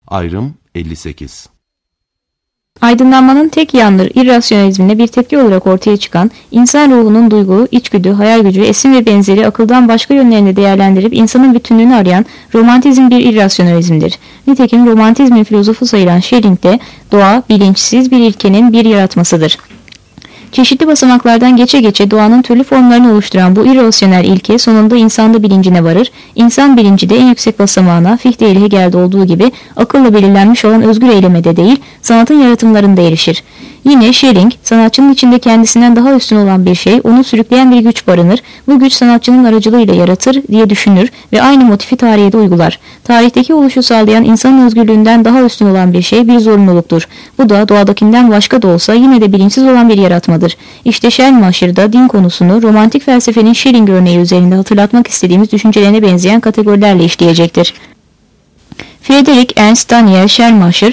Ayrım 58. Aydınlanmanın tek yandır irrasyonalizmine bir tepki olarak ortaya çıkan, insan ruhunun duygu, içgüdü, hayal gücü, esin ve benzeri akıldan başka yönlerini değerlendirip insanın bütünlüğünü arayan romantizm bir irrasyonalizmdir. Nitekim romantizmin filozofu sayılan Schelling de doğa, bilinçsiz bir ilkenin bir yaratmasıdır. Çeşitli basamaklardan geçe geçe doğanın türlü formlarını oluşturan bu irrasyonel ilke sonunda insanda bilincine varır. İnsan bilinci de en yüksek basamağına Fichte ile Hegel'de olduğu gibi akılla belirlenmiş olan özgür eyleme de değil, sanatın yaratımlarında erişir. Yine Schelling, sanatçının içinde kendisinden daha üstün olan bir şey, onu sürükleyen bir güç barınır, bu güç sanatçının aracılığıyla yaratır diye düşünür ve aynı motifi tarihe de uygular. Tarihteki oluşu sağlayan insanın özgürlüğünden daha üstün olan bir şey bir zorunluluktur. Bu da doğadakinden başka da olsa yine de bilinçsiz olan bir yaratmadır. İşte Schleiermacher'da din konusunu romantik felsefenin Schelling örneği üzerinde hatırlatmak istediğimiz düşüncelerine benzeyen kategorilerle işleyecektir. Friedrich Ernst Daniel Schleiermacher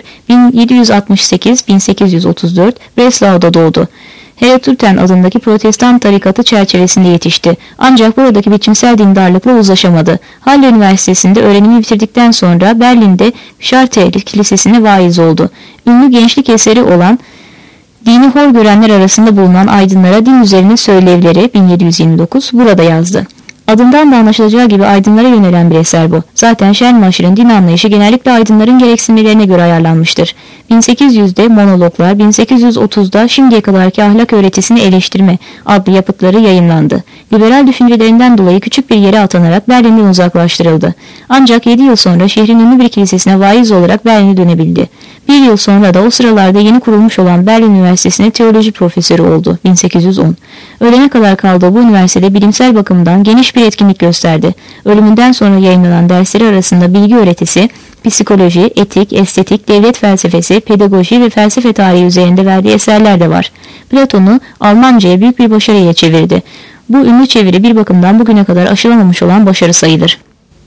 1768-1834 Breslau'da doğdu. Heratürten adındaki protestan tarikatı çerçevesinde yetişti. Ancak buradaki biçimsel dindarlıkla uzlaşamadı. Halle Üniversitesi'nde öğrenimi bitirdikten sonra Berlin'de Chartres Kilisesi'ne vaiz oldu. Ünlü gençlik eseri olan Dini hor görenler arasında bulunan aydınlara din üzerine söylevleri 1729 burada yazdı. Adından da anlaşılacağı gibi aydınlara yönelen bir eser bu. Zaten Schleiermacher'ın din anlayışı genellikle aydınların gereksinmelerine göre ayarlanmıştır. 1800'de Monologlar, 1830'da Şimdiye kadarki ahlak öğretisini eleştirme adlı yapıtları yayınlandı. Liberal düşüncelerinden dolayı küçük bir yere atanarak Berlin'den uzaklaştırıldı. Ancak 7 yıl sonra şehrin ünlü bir kilisesine vaiz olarak Berlin'e dönebildi. Bir yıl sonra da o sıralarda yeni kurulmuş olan Berlin Üniversitesi'ne teoloji profesörü oldu 1810. Ölene kadar kaldığı bu üniversitede bilimsel bakımdan geniş bir etkinlik gösterdi. Ölümünden sonra yayınlanan dersleri arasında bilgi öğretisi, psikoloji, etik, estetik, devlet felsefesi, pedagoji ve felsefe tarihi üzerinde verdiği eserler de var. Platon'u Almanca'ya büyük bir başarıyla çevirdi. Bu ünlü çeviri bir bakımdan bugüne kadar aşılamamış olan başarı sayılır.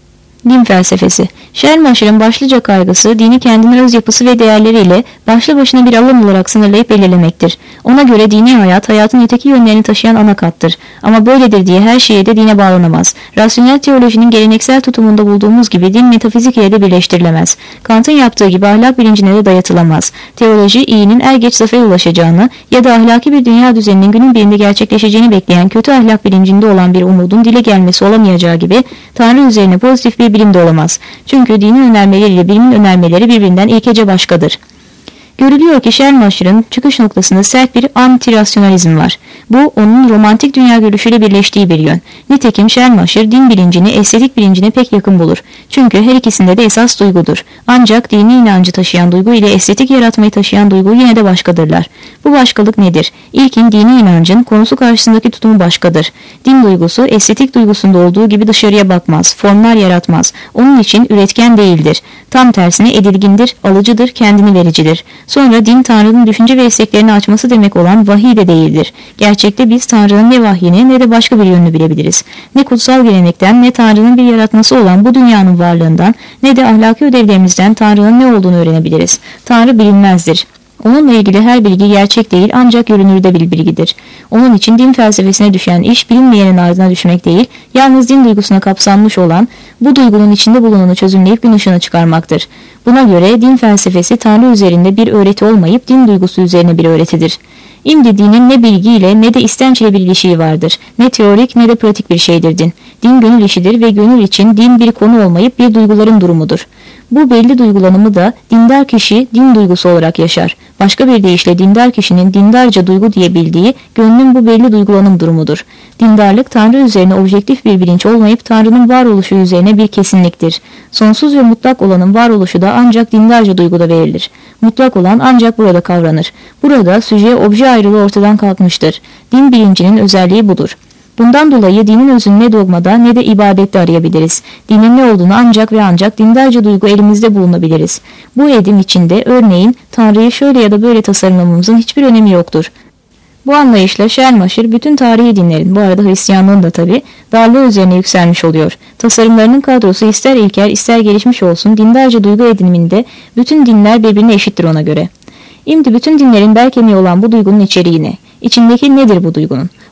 Din felsefesi. Schleiermacher'ın başlıca kaygısı dini kendinin öz yapısı ve değerleriyle başlı başına bir alan olarak sınırlayıp belirlemektir. Ona göre dini hayat, hayatın öteki yönlerini taşıyan ana kattır. Ama böyledir diye her şeye de dine bağlanamaz. Rasyonel teolojinin geleneksel tutumunda bulduğumuz gibi din metafizik ile de birleştirilemez. Kant'ın yaptığı gibi ahlak bilincine de dayatılamaz. Teoloji, iyinin er geç zafere ulaşacağını ya da ahlaki bir dünya düzeninin günün birinde gerçekleşeceğini bekleyen kötü ahlak bilincinde olan bir umudun dile gelmesi olamayacağı gibi Tanrı üzerine pozitif bir bilim de olamaz. Çünkü dinin önermeleriyle bilimin önermeleri birbirinden ilkece başkadır. Görülüyor ki Schleiermacher'ın çıkış noktasında sert bir anti-rasyonalizm var. Bu onun romantik dünya görüşüyle birleştiği bir yön. Nitekim Schleiermacher din bilincini estetik bilincine pek yakın bulur. Çünkü her ikisinde de esas duygudur. Ancak dini inancı taşıyan duygu ile estetik yaratmayı taşıyan duygu yine de başkadırlar. Bu başkalık nedir? İlkin dini inancın konusu karşısındaki tutumu başkadır. Din duygusu estetik duygusunda olduğu gibi dışarıya bakmaz, formlar yaratmaz. Onun için üretken değildir. Tam tersine edilgindir, alıcıdır, kendini vericidir. Sonra din Tanrı'nın düşünce ve isteklerini açması demek olan vahiy de değildir. Gerçekte biz Tanrı'nın ne vahyini ne de başka bir yönünü bilebiliriz. Ne kutsal gelenekten ne Tanrı'nın bir yaratması olan bu dünyanın varlığından ne de ahlaki ödevlerimizden Tanrı'nın ne olduğunu öğrenebiliriz. Tanrı bilinmezdir. Onunla ilgili her bilgi gerçek değil ancak görünürde bir bilgidir. Onun için din felsefesine düşen iş bilinmeyenin ardına düşmek değil, yalnız din duygusuna kapsanmış olan bu duygunun içinde bulunanı çözümleyip gün ışığına çıkarmaktır. Buna göre din felsefesi Tanrı üzerinde bir öğreti olmayıp din duygusu üzerine bir öğretidir. İmdi dinin ne bilgiyle ne de istenç ile bir ilişiği vardır. Ne teorik ne de pratik bir şeydir din. Din gönül işidir ve gönül için din bir konu olmayıp bir duyguların durumudur. Bu belli duygulanımı da dindar kişi din duygusu olarak yaşar. Başka bir deyişle dindar kişinin dindarca duygu diye bildiği gönlün bu belli duygulanım durumudur. Dindarlık Tanrı üzerine objektif bir bilinç olmayıp Tanrı'nın varoluşu üzerine bir kesinliktir. Sonsuz ve mutlak olanın varoluşu da ancak dindarca duyguda verilir. Mutlak olan ancak burada kavranır. Burada süje-obje ayrılığı ortadan kalkmıştır. Din bilincinin özelliği budur. Bundan dolayı dinin özünü ne dogmada ne de ibadette arayabiliriz. Dinin ne olduğunu ancak ve ancak dindarca duygu elimizde bulunabiliriz. Bu edim içinde örneğin Tanrı'yı şöyle ya da böyle tasarlamamızın hiçbir önemi yoktur. Bu anlayışla Schleiermacher bütün tarihi dinlerin, bu arada Hristiyanlığın da tabi, darlığı üzerine yükselmiş oluyor. Tasarımlarının kadrosu ister ilkel ister gelişmiş olsun dindarca duygu ediniminde bütün dinler birbirine eşittir ona göre. İmdi bütün dinlerin bel kemiği olan bu duygunun içeriği ne? İçindeki nedir bu duygunun?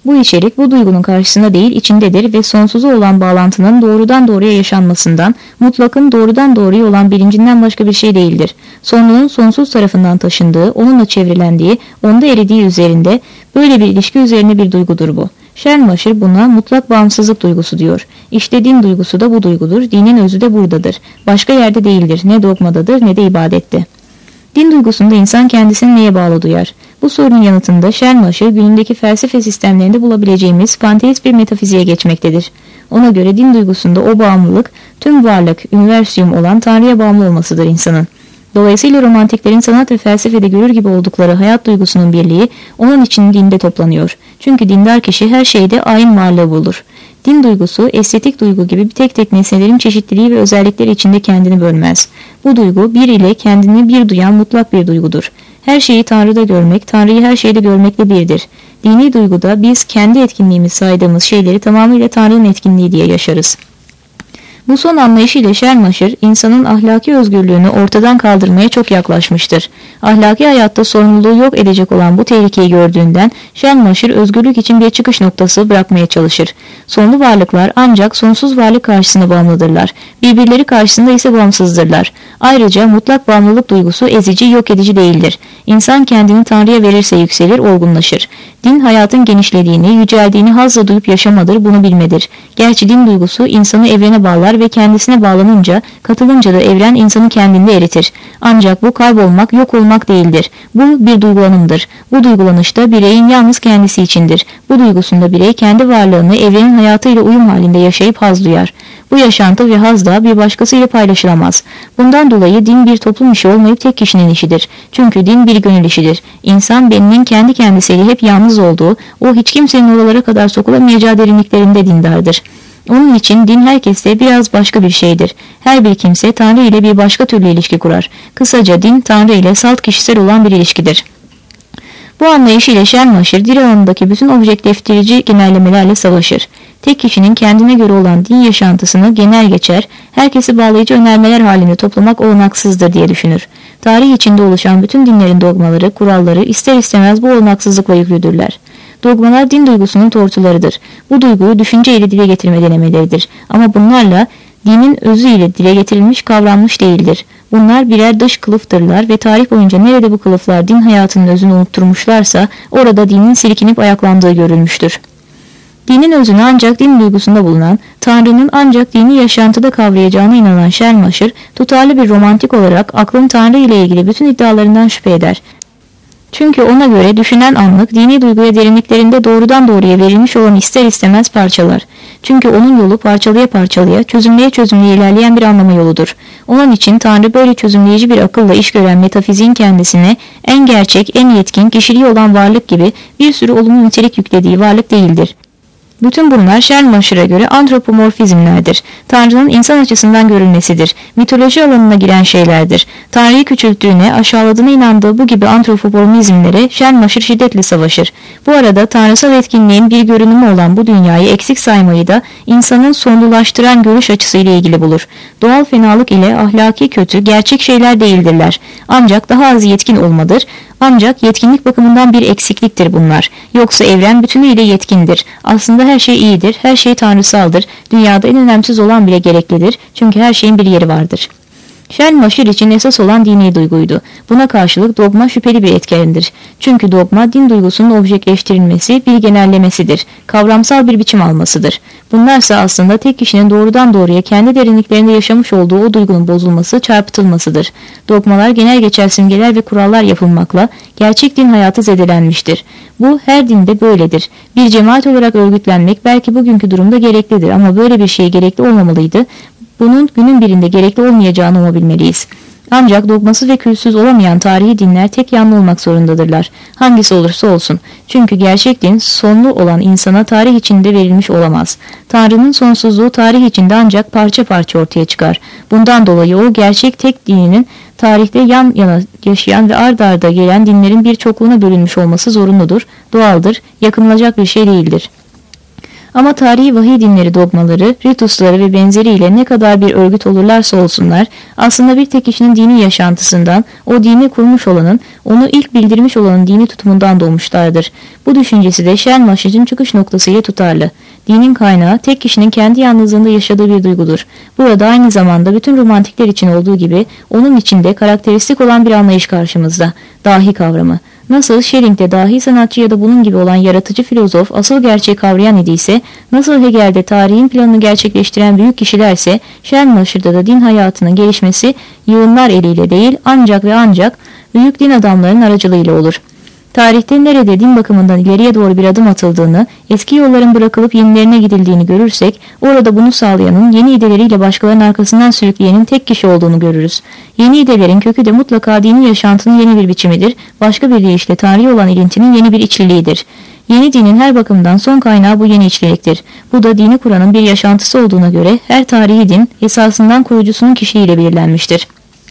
Bu içerik bu duygunun karşısında değil içindedir ve sonsuzu olan bağlantının doğrudan doğruya yaşanmasından, mutlakın doğrudan doğruya olan bilincinden başka bir şey değildir. Sonlunun sonsuz tarafından taşındığı, onunla çevrelendiği, onda eridiği üzerinde, böyle bir ilişki üzerine bir duygudur bu. Schleiermacher buna mutlak bağımsızlık duygusu diyor. İşte din duygusu da bu duygudur, dinin özü de buradadır. Başka yerde değildir, ne dogmadadır ne de ibadette. Din duygusunda insan kendisini neye bağlı duyar? Bu sorunun yanıtında Schleiermacher günündeki felsefe sistemlerinde bulabileceğimiz panteist bir metafiziğe geçmektedir. Ona göre din duygusunda o bağımlılık, tüm varlık, üniversum olan Tanrı'ya bağımlı olmasıdır insanın. Dolayısıyla romantiklerin sanat ve felsefede görür gibi oldukları hayat duygusunun birliği onun için dinde toplanıyor. Çünkü dindar kişi her şeyde aynı varlığı bulur. Din duygusu, estetik duygu gibi tek tek nesnelerin çeşitliliği ve özellikleri içinde kendini bölmez. Bu duygu bir ile kendini bir duyan mutlak bir duygudur. Her şeyi Tanrı'da görmek, Tanrı'yı her şeyde görmekle birdir. Dini duyguda biz kendi etkinliğimiz saydığımız şeyleri tamamıyla Tanrı'nın etkinliği diye yaşarız. Bu son anlayışıyla Schleiermacher, insanın ahlaki özgürlüğünü ortadan kaldırmaya çok yaklaşmıştır. Ahlaki hayatta sorumluluğu yok edecek olan bu tehlikeyi gördüğünden Schleiermacher özgürlük için bir çıkış noktası bırakmaya çalışır. Sonlu varlıklar ancak sonsuz varlık karşısında bağımlıdırlar. Birbirleri karşısında ise bağımsızdırlar. Ayrıca mutlak bağımlılık duygusu ezici, yok edici değildir. İnsan kendini Tanrı'ya verirse yükselir, olgunlaşır. Din hayatın genişlediğini, yüceldiğini hazla duyup yaşamadır, bunu bilmedir. Gerçi din duygusu insanı evrene bağlar ve kendisine bağlanınca, katılınca da evren insanı kendinde eritir. Ancak bu kaybolmak, yok olmak değildir. Bu bir duygulanımdır. Bu duygulanışta bireyin yalnız kendisi içindir. Bu duygusunda birey kendi varlığını evrenin hayatıyla uyum halinde yaşayıp haz duyar. Bu yaşantı ve haz da bir başkasıyla paylaşılamaz. Bundan dolayı din bir toplum işi olmayıp tek kişinin işidir. Çünkü din bir gönül işidir. İnsan beninin kendi kendisiyle hep yalnız olduğu, o hiç kimsenin oralara kadar sokulamayacağı derinliklerinde dindardır. Onun için din herkeste biraz başka bir şeydir. Her bir kimse Tanrı ile bir başka türlü ilişki kurar. Kısaca din Tanrı ile salt kişisel olan bir ilişkidir. Bu anlayış ile Schleiermacher dil alanındaki bütün objektiftirici genellemelerle savaşır. Tek kişinin kendine göre olan din yaşantısını genel geçer, herkesi bağlayıcı önermeler halinde toplamak olanaksızdır diye düşünür. Tarih içinde oluşan bütün dinlerin dogmaları, kuralları ister istemez bu olanaksızlıkla yüklüdürler. Dogmalar din duygusunun tortularıdır. Bu duyguyu düşünce ile dile getirme denemeleridir. Ama bunlarla dinin özü ile dile getirilmiş, kavranmış değildir. Bunlar birer dış kılıftırlar ve tarih boyunca nerede bu kılıflar din hayatının özünü unutturmuşlarsa orada dinin silkinip ayaklandığı görülmüştür. Dinin özünü ancak din duygusunda bulunan, Tanrı'nın ancak dini yaşantıda kavrayacağına inanan Schleiermacher, tutarlı bir romantik olarak aklın Tanrı ile ilgili bütün iddialarından şüphe eder. Çünkü ona göre düşünen anlık dini duyguya derinliklerinde doğrudan doğruya verilmiş olan ister istemez parçalar. Çünkü onun yolu parçalıya parçalıya, çözümleye çözümleye ilerleyen bir anlama yoludur. Onun için Tanrı böyle çözümleyici bir akılla iş gören metafiziğin kendisine en gerçek, en yetkin, kişiliği olan varlık gibi bir sürü olumlu nitelik yüklediği varlık değildir. Bütün bunlar Schleiermacher'a göre antropomorfizmlerdir. Tanrı'nın insan açısından görülmesidir. Mitoloji alanına giren şeylerdir. Tanrı'yı küçülttüğüne, aşağıladığına inandığı bu gibi antropomorfizmlere Schleiermacher şiddetle savaşır. Bu arada tanrısal etkinliğin bir görünümü olan bu dünyayı eksik saymayı da insanın sonlulaştıran görüş açısıyla ilgili bulur. Doğal fenalık ile ahlaki kötü gerçek şeyler değildirler. Ancak daha az yetkin olmadır. Ancak yetkinlik bakımından bir eksikliktir bunlar. Yoksa evren bütünüyle yetkindir. Aslında her şey iyidir, her şey tanrısaldır. Dünyada en önemsiz olan bile gereklidir. Çünkü her şeyin bir yeri vardır. Schleiermacher için esas olan dini duyguydu. Buna karşılık dogma şüpheli bir etkendir. Çünkü dogma din duygusunun objekleştirilmesi, bir genellemesidir. Kavramsal bir biçim almasıdır. Bunlarsa aslında tek kişinin doğrudan doğruya kendi derinliklerinde yaşamış olduğu o duygunun bozulması, çarpıtılmasıdır. Dogmalar genel geçer simgeler ve kurallar yapılmakla gerçek din hayatı zedelenmiştir. Bu her dinde böyledir. Bir cemaat olarak örgütlenmek belki bugünkü durumda gereklidir ama böyle bir şey gerekli olmamalıydı. Bunun günün birinde gerekli olmayacağını umabilmeliyiz. Ancak dogmasız ve külsüz olamayan tarihi dinler tek yanlı olmak zorundadırlar. Hangisi olursa olsun. Çünkü gerçek din sonlu olan insana tarih içinde verilmiş olamaz. Tanrı'nın sonsuzluğu tarih içinde ancak parça parça ortaya çıkar. Bundan dolayı o gerçek tek dininin tarihte yan yana yaşayan ve ard arda gelen dinlerin bir çokluğuna bölünmüş olması zorunludur, doğaldır, yakınılacak bir şey değildir. Ama tarihi vahiy dinleri dogmaları, ritusları ve benzeriyle ne kadar bir örgüt olurlarsa olsunlar, aslında bir tek kişinin dini yaşantısından, o dini kurmuş olanın, onu ilk bildirmiş olanın dini tutumundan doğmuşlardır. Bu düşüncesi de Schleiermacher'in çıkış noktasıyla tutarlı. Dinin kaynağı tek kişinin kendi yalnızlığında yaşadığı bir duygudur. Burada aynı zamanda bütün romantikler için olduğu gibi onun içinde karakteristik olan bir anlayış karşımızda. Dahi kavramı. Nasıl Schelling'de dahi sanatçı ya da bunun gibi olan yaratıcı filozof asıl gerçeği kavrayan idiyse, nasıl Hegel'de tarihin planını gerçekleştiren büyük kişilerse, Schleiermacher'da da din hayatının gelişmesi yığınlar eliyle değil ancak ve ancak büyük din adamlarının aracılığıyla olur. Tarihte nerede din bakımından ileriye doğru bir adım atıldığını, eski yolların bırakılıp yenilerine gidildiğini görürsek, orada bunu sağlayanın yeni ideleriyle başkalarının arkasından sürükleyenin tek kişi olduğunu görürüz. Yeni idelerin kökü de mutlaka dini yaşantının yeni bir biçimidir, başka bir deyişle tarihi olan ilintinin yeni bir içliliğidir. Yeni dinin her bakımdan son kaynağı bu yeni içliliktir. Bu da dini kuranın bir yaşantısı olduğuna göre her tarihi din esasından kurucusunun kişiliğiyle belirlenmiştir.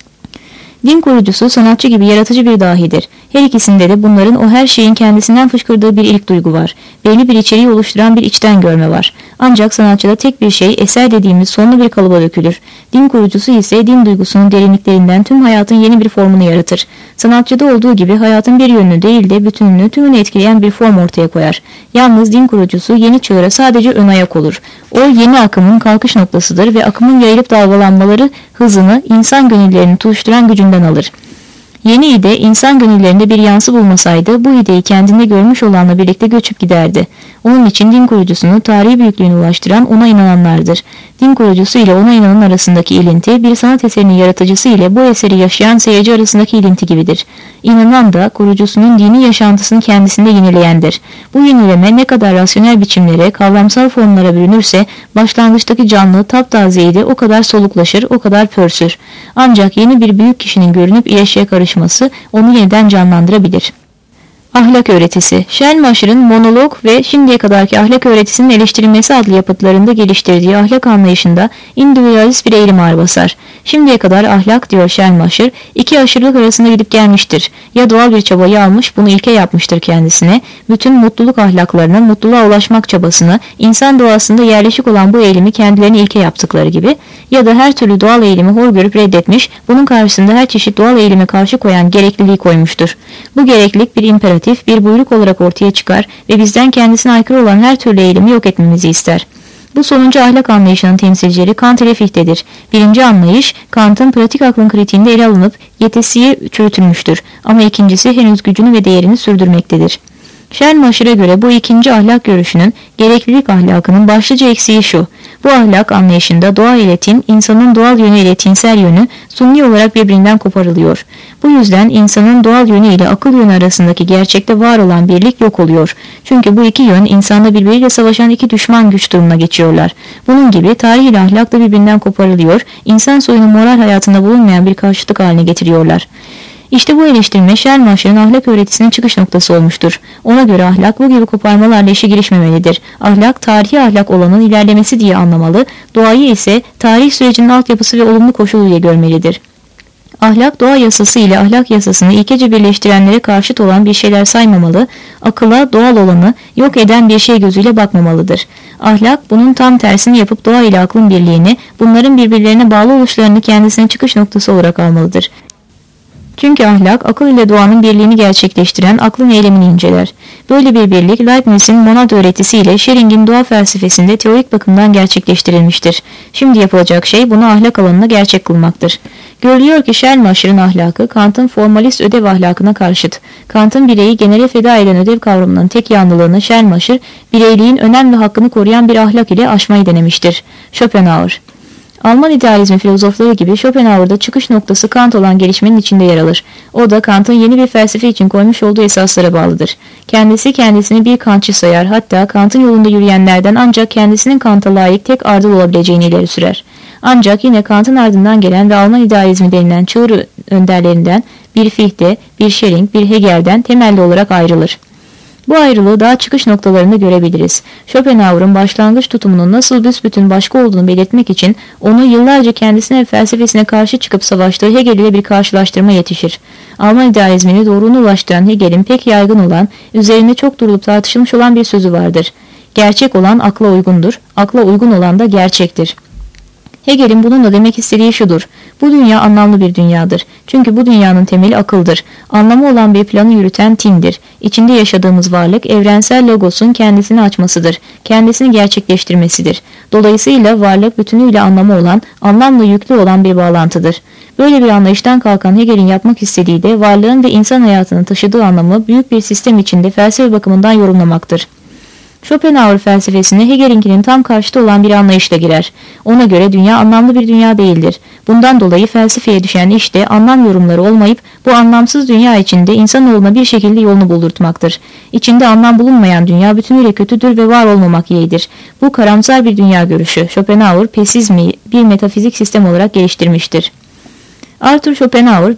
Din kurucusu sanatçı gibi yaratıcı bir dahidir. Her ikisinde de bunların o her şeyin kendisinden fışkırdığı bir ilk duygu var. Belli bir içeriği oluşturan bir içten görme var. Ancak sanatçıda tek bir şey eser dediğimiz sonlu bir kalıba dökülür. Din kurucusu ise din duygusunun derinliklerinden tüm hayatın yeni bir formunu yaratır. Sanatçıda olduğu gibi hayatın bir yönünü değil de bütününü tümünü etkileyen bir form ortaya koyar. Yalnız din kurucusu yeni çağıra sadece ön ayak olur. O yeni akımın kalkış noktasıdır ve akımın yayılıp dalgalanmaları hızını insan gönüllerini tutuşturan gücünden alır. Yeni ide insan gönüllerinde bir yansı bulmasaydı bu ideyi kendinde görmüş olanla birlikte göçüp giderdi. Onun için din kurucusunu tarihi büyüklüğüne ulaştıran ona inananlardır. Din kurucusu ile ona inanan arasındaki ilinti bir sanat eserinin yaratıcısı ile bu eseri yaşayan seyirci arasındaki ilinti gibidir. İnanan da kurucusunun dini yaşantısını kendisinde yenileyendir. Bu yenileme ne kadar rasyonel biçimlere, kavramsal formlara bürünürse başlangıçtaki canlı taptazeyi de o kadar soluklaşır, o kadar pörsür. Ancak yeni bir büyük kişinin görünüp yaşaya karışması onu yeniden canlandırabilir. Ahlak öğretisi. Schleiermacher'ın monolog ve şimdiye kadarki ahlak öğretisinin eleştirilmesi adlı yapıtlarında geliştirdiği ahlak anlayışında individualist bir eğilim ağır basar. Şimdiye kadar ahlak, diyor Schleiermacher, iki aşırılık arasında gidip gelmiştir. Ya doğal bir çabayı almış, bunu ilke yapmıştır kendisine, bütün mutluluk ahlaklarının mutluluğa ulaşmak çabasını, insan doğasında yerleşik olan bu eğilimi kendilerine ilke yaptıkları gibi, ya da her türlü doğal eğilimi hor görüp reddetmiş, bunun karşısında her çeşit doğal eğilime karşı koyan gerekliliği koymuştur. Bu gereklilik bir imperatif, bir buyruk olarak ortaya çıkar ve bizden kendisine aykırı olan her türlü eğilimi yok etmemizi ister. Bu sonuncu ahlak anlayışının temsilcileri Kant ile Fichte'dir. Birinci anlayış, Kant'ın pratik aklın kritiğinde ele alınıp yetesiye çürütülmüştür ama ikincisi henüz gücünü ve değerini sürdürmektedir. Schleiermacher'e göre bu ikinci ahlak görüşünün gereklilik ahlakının başlıca eksiği şu: bu ahlak anlayışında doğa ile tin, insanın doğal yönü ile tinsel yönü sunni olarak birbirinden koparılıyor. Bu yüzden insanın doğal yönü ile akıl yönü arasındaki gerçekte var olan birlik yok oluyor. Çünkü bu iki yön insanda birbiriyle savaşan iki düşman güç durumuna geçiyorlar. Bunun gibi tarih ile ahlak da birbirinden koparılıyor, insan soyunun moral hayatında bulunmayan bir karşıtlık haline getiriyorlar. İşte bu eleştirme Schleiermacher'ın ahlak öğretisinin çıkış noktası olmuştur. Ona göre ahlak bu gibi koparmalarla işe girişmemelidir. Ahlak, tarihi ahlak olanın ilerlemesi diye anlamalı, doğayı ise tarih sürecinin altyapısı ve olumlu koşulu ile görmelidir. Ahlak, doğa yasası ile ahlak yasasını ilkece birleştirenlere karşıt olan bir şeyler saymamalı, akıla doğal olanı yok eden bir şey gözüyle bakmamalıdır. Ahlak, bunun tam tersini yapıp doğa ile aklın birliğini, bunların birbirlerine bağlı oluşlarını kendisine çıkış noktası olarak almalıdır. Çünkü ahlak, akıl ile doğanın birliğini gerçekleştiren aklın eylemini inceler. Böyle bir birlik, Leibniz'in monad öğretisiyle Schering'in doğa felsefesinde teorik bakımdan gerçekleştirilmiştir. Şimdi yapılacak şey bunu ahlak alanına gerçek kılmaktır. Görülüyor ki Schleiermacher'ın ahlakı, Kant'ın formalist ödev ahlakına karşıt. Kant'ın bireyi genele feda eden ödev kavramının tek yanlılığını Schleiermacher, bireyliğin önem ve hakkını koruyan bir ahlak ile aşmayı denemiştir. Schopenhauer. Alman idealizmi filozofları gibi Schopenhauer'da çıkış noktası Kant olan gelişmenin içinde yer alır. O da Kant'ın yeni bir felsefe için koymuş olduğu esaslara bağlıdır. Kendisi kendisini bir Kantçı sayar, hatta Kant'ın yolunda yürüyenlerden ancak kendisinin Kant'a layık tek ardıl olabileceğini ileri sürer. Ancak yine Kant'ın ardından gelen ve Alman idealizmi denilen çığır önderlerinden bir Fichte, bir Schelling, bir Hegel'den temelli olarak ayrılır. Bu ayrılığı daha çıkış noktalarında görebiliriz. Schopenhauer'ın başlangıç tutumunun nasıl büsbütün başka olduğunu belirtmek için onu yıllarca kendisine ve felsefesine karşı çıkıp savaştığı Hegel ile bir karşılaştırma yetişir. Alman idealizmini doğruluğuna ulaştıran Hegel'in pek yaygın olan, üzerinde çok durulup tartışılmış olan bir sözü vardır. Gerçek olan akla uygundur, akla uygun olan da gerçektir. Hegel'in bununla demek istediği şudur: bu dünya anlamlı bir dünyadır. Çünkü bu dünyanın temeli akıldır. Anlamı olan bir planı yürüten tindir. İçinde yaşadığımız varlık evrensel logosun kendisini açmasıdır. Kendisini gerçekleştirmesidir. Dolayısıyla varlık bütünüyle anlamı olan, anlamla yüklü olan bir bağlantıdır. Böyle bir anlayıştan kalkan Hegel'in yapmak istediği de varlığın ve insan hayatının taşıdığı anlamı büyük bir sistem içinde felsefe bakımından yorumlamaktır. Schopenhauer felsefesine Hegel'inkinin tam karşıtı olan bir anlayışla girer. Ona göre dünya anlamlı bir dünya değildir. Bundan dolayı felsefeye düşen iş de anlam yorumları olmayıp bu anlamsız dünya içinde insanoğluna bir şekilde yolunu buldurtmaktır. İçinde anlam bulunmayan dünya bütünüyle kötüdür ve var olmamak yeğidir. Bu karamsar bir dünya görüşü. Schopenhauer pesizmi bir metafizik sistem olarak geliştirmiştir. Arthur Schopenhauer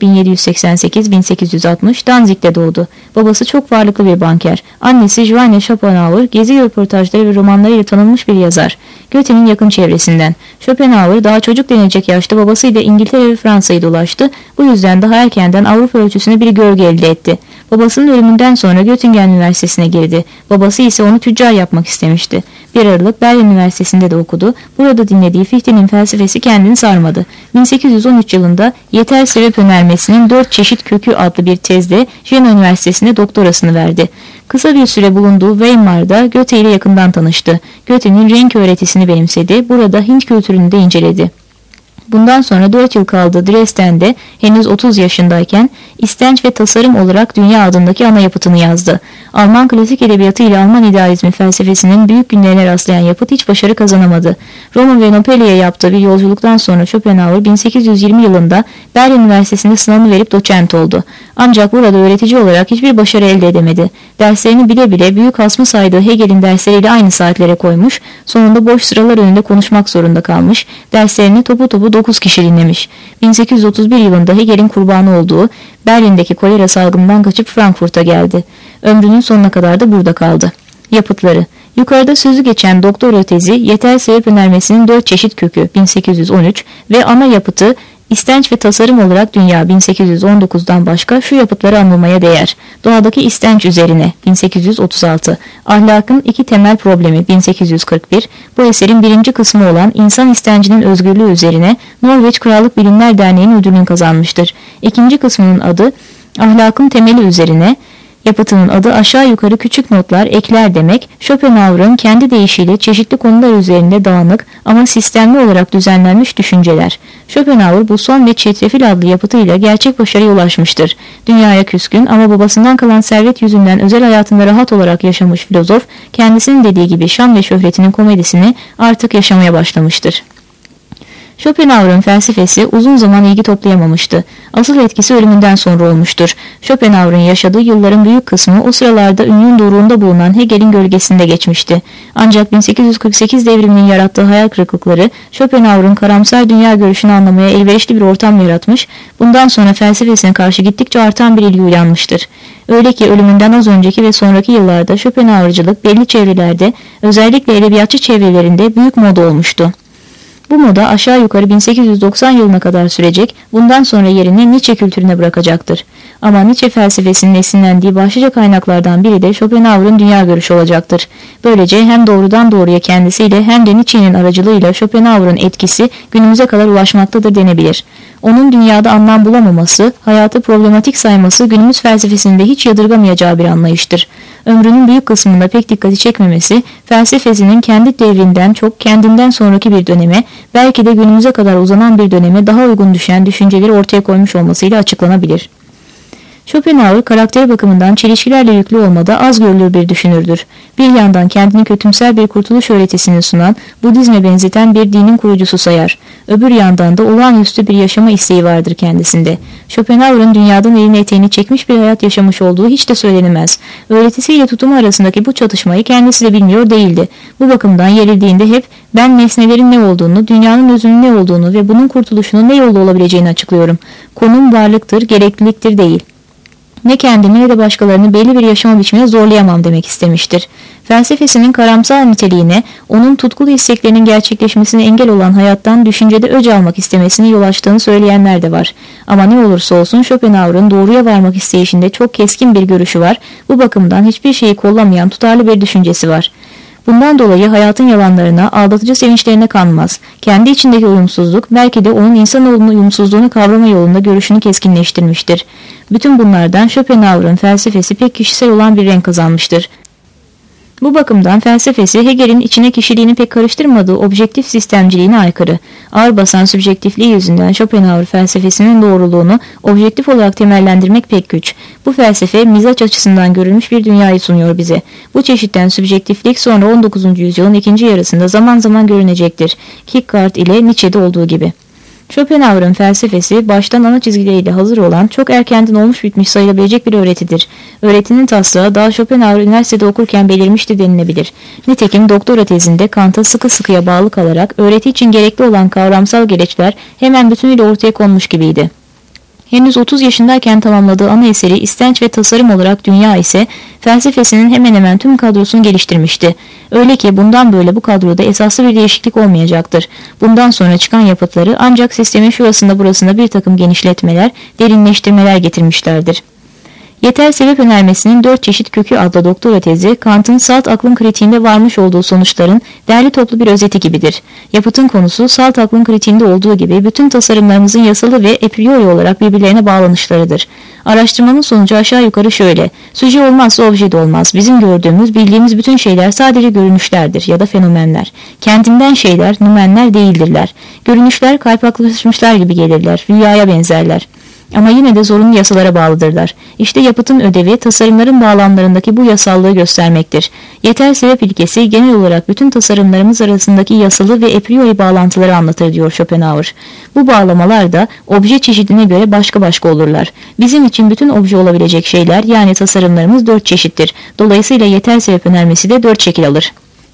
1788-1860 Danzig'de doğdu. Babası çok varlıklı bir banker. Annesi Johanne Schopenhauer gezi röportajları ve romanlarıyla tanınmış bir yazar. Goethe'nin yakın çevresinden. Schopenhauer daha çocuk denilecek yaşta babasıyla İngiltere ve Fransa'yı dolaştı. Bu yüzden daha erkenden Avrupa ölçüsünde bir gölge elde etti. Babasının ölümünden sonra Göttingen Üniversitesi'ne girdi. Babası ise onu tüccar yapmak istemişti. Bir aralık Berlin Üniversitesi'nde de okudu. Burada dinlediği Fichte'nin felsefesi kendini sarmadı. 1813 yılında yeter sebep önermesinin 4 çeşit kökü adlı bir tezde Jena Üniversitesi'nde doktorasını verdi. Kısa bir süre bulunduğu Weimar'da Goethe ile yakından tanıştı. Goethe'nin renk öğretisini benimsedi. Burada Hint kültürünü de inceledi. Bundan sonra 4 yıl kaldığı Dresden'de henüz 30 yaşındayken İstenç ve Tasarım olarak Dünya adındaki ana yapıtını yazdı. Alman klasik edebiyatı ile Alman idealizmi felsefesinin büyük günlerine rastlayan yapıt hiç başarı kazanamadı. Roma ve Napoli'ye yaptığı bir yolculuktan sonra Schopenhauer 1820 yılında Berlin Üniversitesi'nde sınavını verip doçent oldu. Ancak burada öğretici olarak hiçbir başarı elde edemedi. Derslerini bile bile büyük hasmı saydığı Hegel'in dersleriyle aynı saatlere koymuş, sonunda boş sıralar önünde konuşmak zorunda kalmış, derslerini topu 9 kişi dinlemiş. 1831 yılında Hegel'in kurbanı olduğu Berlin'deki kolera salgından kaçıp Frankfurt'a geldi. Ömrünün sonuna kadar da burada kaldı. Yapıtları: yukarıda sözü geçen doktora tezi Yeter sebep önermesinin 4 çeşit kökü 1813 ve ana yapıtı İstenç ve Tasarım olarak Dünya 1819'dan başka şu yapıtları anılmaya değer: Doğadaki İstenç üzerine 1836, Ahlakın iki temel problemi 1841, bu eserin birinci kısmı olan İnsan İstencinin özgürlüğü üzerine Norveç Krallık Bilimler Derneği'nin ödülünü kazanmıştır. İkinci kısmının adı Ahlakın temeli üzerine, yapıtının adı aşağı yukarı küçük notlar, ekler demek. Schopenhauer'ın kendi deyişiyle çeşitli konular üzerinde dağınık ama sistemli olarak düzenlenmiş düşünceler. Schopenhauer bu son ve Çetrefil adlı yapıtıyla gerçek başarıya ulaşmıştır. Dünyaya küskün ama babasından kalan servet yüzünden özel hayatında rahat olarak yaşamış filozof, kendisinin dediği gibi şan ve şöhretinin komedisini artık yaşamaya başlamıştır. Schopenhauer'ın felsefesi uzun zaman ilgi toplayamamıştı. Asıl etkisi ölümünden sonra olmuştur. Schopenhauer'ın yaşadığı yılların büyük kısmı o sıralarda ünlünün doruğunda bulunan Hegel'in gölgesinde geçmişti. Ancak 1848 devriminin yarattığı hayal kırıklıkları Schopenhauer'ın karamsar dünya görüşünü anlamaya elverişli bir ortam yaratmış, bundan sonra felsefesine karşı gittikçe artan bir ilgi uyanmıştır. Öyle ki ölümünden az önceki ve sonraki yıllarda Schopenhauer'cılık belli çevrelerde, özellikle edebiyatçı çevrelerinde büyük moda olmuştu. Bu moda aşağı yukarı 1890 yılına kadar sürecek, bundan sonra yerini Nietzsche kültürüne bırakacaktır. Ama Nietzsche felsefesinin esinlendiği başlıca kaynaklardan biri de Schopenhauer'ın dünya görüşü olacaktır. Böylece hem doğrudan doğruya kendisiyle hem de Nietzsche'nin aracılığıyla Schopenhauer'ın etkisi günümüze kadar ulaşmaktadır denebilir. Onun dünyada anlam bulamaması, hayatı problematik sayması günümüz felsefesinde hiç yadırgamayacağı bir anlayıştır. Ömrünün büyük kısmında pek dikkati çekmemesi, felsefesinin kendi devrinden çok kendinden sonraki bir döneme, belki de günümüze kadar uzanan bir döneme daha uygun düşen düşünceleri ortaya koymuş olmasıyla açıklanabilir. Schopenhauer karakteri bakımından çelişkilerle yüklü olmada az görülür bir düşünürdür. Bir yandan kendini kötümser bir kurtuluş öğretisini sunan, Budizme benzeten bir dinin kurucusu sayar. Öbür yandan da olağanüstü bir yaşama isteği vardır kendisinde. Schopenhauer'ın dünyadan elini eteğini çekmiş bir hayat yaşamış olduğu hiç de söylenemez. Öğretisiyle tutumu arasındaki bu çatışmayı kendisi de bilmiyor değildi. Bu bakımdan yerildiğinde hep ben nesnelerin ne olduğunu, dünyanın özünün ne olduğunu ve bunun kurtuluşunun ne yolda olabileceğini açıklıyorum. Konum varlıktır, gerekliliktir değil. Ne kendimi ne de başkalarını belli bir yaşama biçimine zorlayamam demek istemiştir. Felsefesinin karamsar niteliğine, onun tutkulu isteklerinin gerçekleşmesine engel olan hayattan düşüncede öc almak istemesini yol açtığını söyleyenler de var. Ama ne olursa olsun Schopenhauer'ın doğruya varmak isteyişinde çok keskin bir görüşü var. Bu bakımdan hiçbir şeyi kollamayan tutarlı bir düşüncesi var. Bundan dolayı hayatın yalanlarına, aldatıcı sevinçlerine kanmaz. Kendi içindeki uyumsuzluk belki de onun insanoğlunun uyumsuzluğunu kavrama yolunda görüşünü keskinleştirmiştir. Bütün bunlardan Schopenhauer'ın felsefesi pek kişisel olan bir renk kazanmıştır. Bu bakımdan felsefesi Hegel'in içine kişiliğini pek karıştırmadığı objektif sistemciliğine aykırı. Ağır basan sübjektifliği yüzünden Schopenhauer felsefesinin doğruluğunu objektif olarak temellendirmek pek güç. Bu felsefe mizaç açısından görülmüş bir dünyayı sunuyor bize. Bu çeşitten sübjektiflik sonra 19. yüzyılın ikinci yarısında zaman zaman görünecektir. Kierkegaard ile Nietzsche'de olduğu gibi. Schopenhauer'ın felsefesi baştan ana çizgileriyle hazır olan, çok erkenden olmuş bitmiş sayılabilecek bir öğretidir. Öğretinin taslağı daha Schopenhauer üniversitede okurken belirmişti denilebilir. Nitekim doktora tezinde Kant'a sıkı sıkıya bağlı kalarak öğreti için gerekli olan kavramsal gereçler hemen bütünüyle ortaya konmuş gibiydi. Henüz 30 yaşındayken tamamladığı ana eseri İstenç ve Tasarım olarak Dünya ise felsefesinin hemen hemen tüm kadrosunu geliştirmişti. Öyle ki bundan böyle bu kadroda esaslı bir değişiklik olmayacaktır. Bundan sonra çıkan yapıtları ancak sistemin şurasında burasında bir takım genişletmeler, derinleştirmeler getirmişlerdir. Yeter sebep önermesinin 4 çeşit kökü adlı doktora tezi, Kant'ın salt aklın kritiğinde varmış olduğu sonuçların derli toplu bir özeti gibidir. Yapıtın konusu salt aklın kritiğinde olduğu gibi bütün tasarımlarımızın yasalı ve a priori olarak birbirlerine bağlanışlarıdır. Araştırmanın sonucu aşağı yukarı şöyle: Süje olmazsa obje de olmaz. Bizim gördüğümüz, bildiğimiz bütün şeyler sadece görünüşlerdir ya da fenomenler. Kendinden şeyler, nümenler değildirler. Görünüşler kaypaklaşmışlar gibi gelirler, rüyaya benzerler. Ama yine de zorunlu yasalara bağlıdırlar. İşte yapıtın ödevi tasarımların bağlamlarındaki bu yasallığı göstermektir. Yeter sebep ilkesi genel olarak bütün tasarımlarımız arasındaki yasalı ve a priori bağlantıları anlatır diyor Schopenhauer. Bu bağlamalar da obje çeşidine göre başka başka olurlar. Bizim için bütün obje olabilecek şeyler yani tasarımlarımız 4 çeşittir. Dolayısıyla yeter sebep önermesi de 4 şekil alır.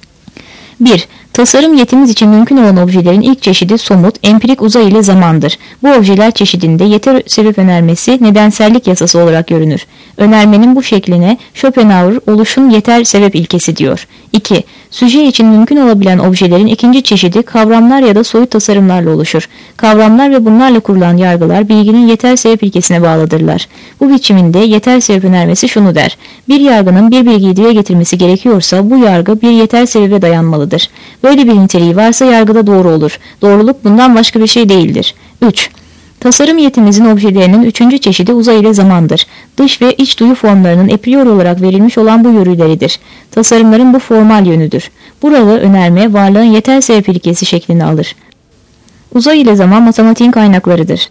1. Tasarım yetimiz için mümkün olan objelerin ilk çeşidi somut, empirik uzay ile zamandır. Bu objeler çeşidinde yeter sebep önermesi nedensellik yasası olarak görünür. Önermenin bu şekline Schopenhauer oluşun yeter sebep ilkesi diyor. 2. Süje için mümkün olabilen objelerin ikinci çeşidi kavramlar ya da soyut tasarımlarla oluşur. Kavramlar ve bunlarla kurulan yargılar bilginin yeter sebep ilkesine bağlıdırlar. Bu biçiminde yeter sebep önermesi şunu der: Bir yargının bir bilgiyi dile getirmesi gerekiyorsa bu yargı bir yeter sebebe dayanmalıdır. Böyle bir niteliği varsa yargıda doğru olur. Doğruluk bundan başka bir şey değildir. 3. Tasarım yetimizin objelerinin üçüncü çeşidi uzay ile zamandır. Dış ve iç duyu formlarının a priori olarak verilmiş olan bu yörüleridir. Tasarımların bu formal yönüdür. Burada önerme varlığın yeter sebep ilkesi şeklini alır. Uzay ile zaman matematiğin kaynaklarıdır.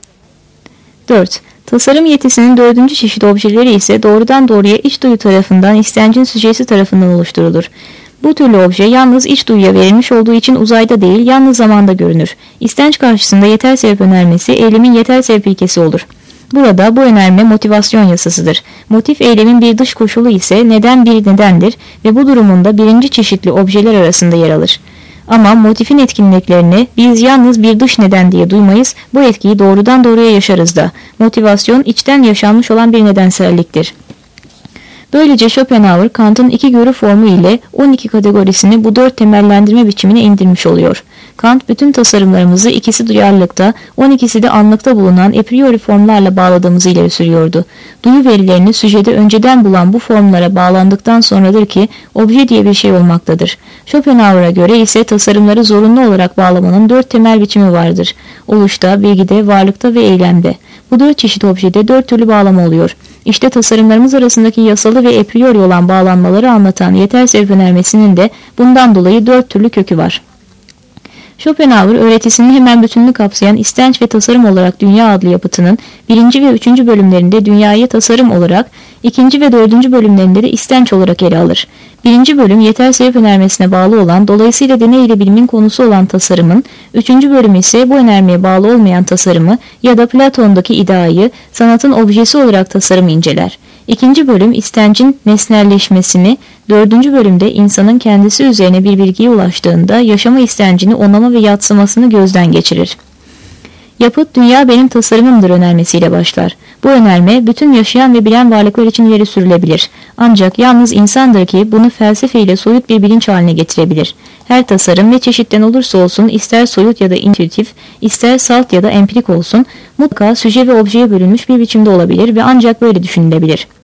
4. Tasarım yetisinin dördüncü çeşit objeleri ise doğrudan doğruya iç duyu tarafından istencin süjesi tarafından oluşturulur. Bu türlü obje yalnız iç duyuya verilmiş olduğu için uzayda değil, yalnız zamanda görünür. İstenç karşısında yeter sebep önermesi eylemin yeter sebep ilkesi olur. Burada bu önerme motivasyon yasasıdır. Motif eylemin bir dış koşulu ise neden bir nedendir ve bu durumunda birinci çeşitli objeler arasında yer alır. Ama motifin etkinliklerini biz yalnız bir dış neden diye duymayız, bu etkiyi doğrudan doğruya yaşarız da. Motivasyon içten yaşanmış olan bir nedenselliktir. Böylece Schopenhauer, Kant'ın iki görü formu ile 12 kategorisini bu 4 temellendirme biçimine indirmiş oluyor. Kant bütün tasarımlarımızı ikisi duyarlılıkta, 12'si de anlıkta bulunan a priori formlarla bağladığımızı ileri sürüyordu. Duyu verilerini süjede önceden bulan bu formlara bağlandıktan sonradır ki obje diye bir şey olmaktadır. Schopenhauer'a göre ise tasarımları zorunlu olarak bağlamanın 4 temel biçimi vardır. Oluşta, bilgide, varlıkta ve eylemde. Bu 4 çeşit objede 4 türlü bağlama oluyor. İşte tasarımlarımız arasındaki yasalı ve a priori olan bağlanmaları anlatan yeter sebep önermesinin de bundan dolayı 4 türlü kökü var. Schopenhauer öğretisinin hemen bütününü kapsayan İstenç ve Tasarım olarak Dünya adlı yapıtının 1. ve 3. bölümlerinde dünyayı tasarım olarak, 2. ve 4. bölümlerinde de İstenç olarak ele alır. 1. bölüm yeter sebep önermesine bağlı olan, dolayısıyla deney ile bilimin konusu olan tasarımın, 3. bölüm ise bu önermeye bağlı olmayan tasarımı ya da Platon'daki ideayı, sanatın objesi olarak tasarımı inceler. 2. bölüm istencin nesnelleşmesini, 4. bölümde insanın kendisi üzerine bir bilgiye ulaştığında yaşama istencini onama ve yadsımasını gözden geçirir. Yapıt dünya benim tasarımımdır önermesiyle başlar. Bu önerme bütün yaşayan ve bilen varlıklar için ileri sürülebilir. Ancak yalnız insandır ki bunu felsefeyle soyut bir bilinç haline getirebilir. Her tasarım ne çeşitten olursa olsun, ister soyut ya da intuitif, ister salt ya da empirik olsun, mutlaka süje ve objeye bölünmüş bir biçimde olabilir ve ancak böyle düşünülebilir.